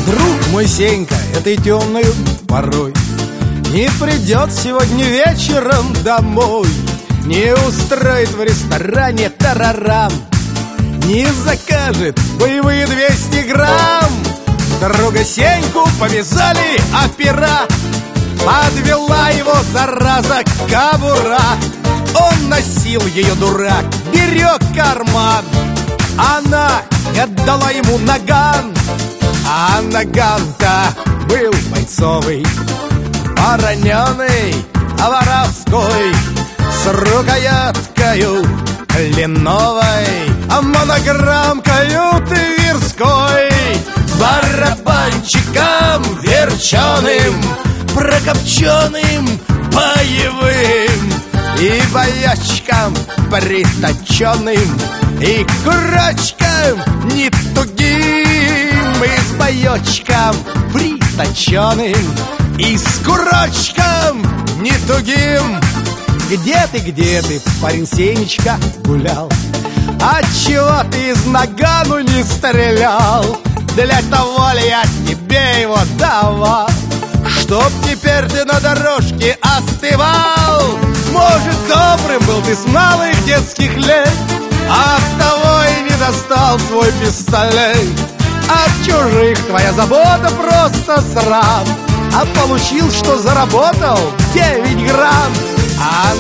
вдруг мой Сенька этой темною порой не придет сегодня вечером домой, не устроит в ресторане тарарам, не закажет боевые 200 грамм. Друга Сеньку повязали опера, подвела его, зараза, кобура. Он носил ее, дурак, берег карман. Она отдала ему наган, а наган-то был бойцовый, вороненый, воровской, с рукояткою кленовой, а монограммкою тверской, барабанчиком верченым, прокопченым, боевым, и боячком приточенным, и курочком не тугим, и с боечком приточенным, и с курочком не тугим. Где ты, парень Сенечка, гулял? Отчего ты из нагану не стрелял? Для того ли я тебе его давал, чтоб теперь ты на дорожке остывал? Может, добрым был ты с малых детских лет, оттого и не достал свой пистолет. От чужих твоя забота просто срам, а получил, что заработал 9 грамм. А